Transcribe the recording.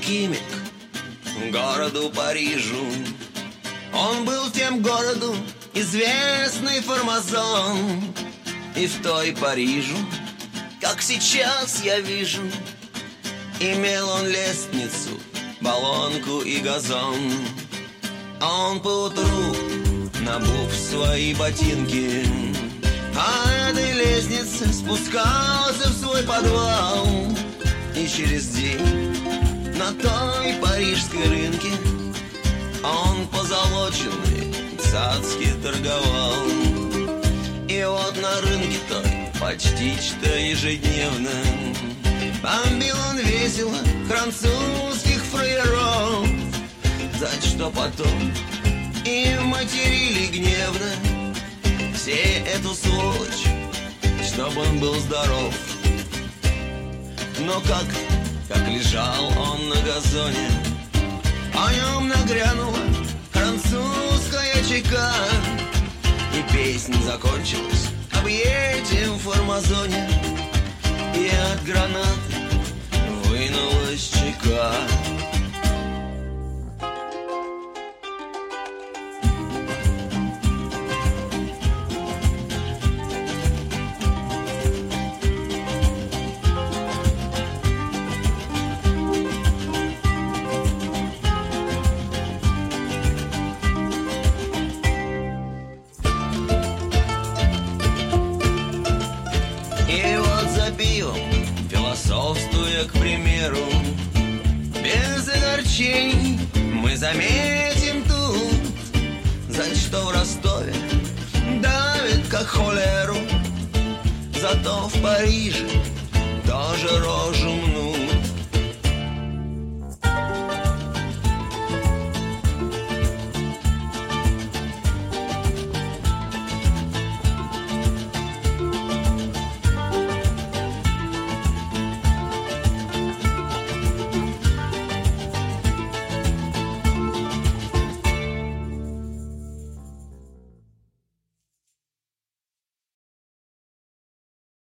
алхимик городу Парижу. Он был тем городу известный фармазон. И в той Парижу, как сейчас я вижу, имел он лестницу, баллонку и газон. Он поутру, набув свои ботинки, по этой лестнице спускался в свой подвал. И через день на той парижской рынке он позолоченный цацки торговал. И вот на рынке той почти что ежедневно бомбил он весело французских фраеров, за что потом и материли гневно все эту сволочь, чтобы он был здоров. Но как лежал он на газоне, о нем нагрянула французская чека, и песня закончилась объятием в фармазоне, и от гранаты вынулась чека. Философствуя, к примеру, без огорчений мы заметим тут, за что в Ростове давит как холеру, зато в Париже тоже рожу мнут.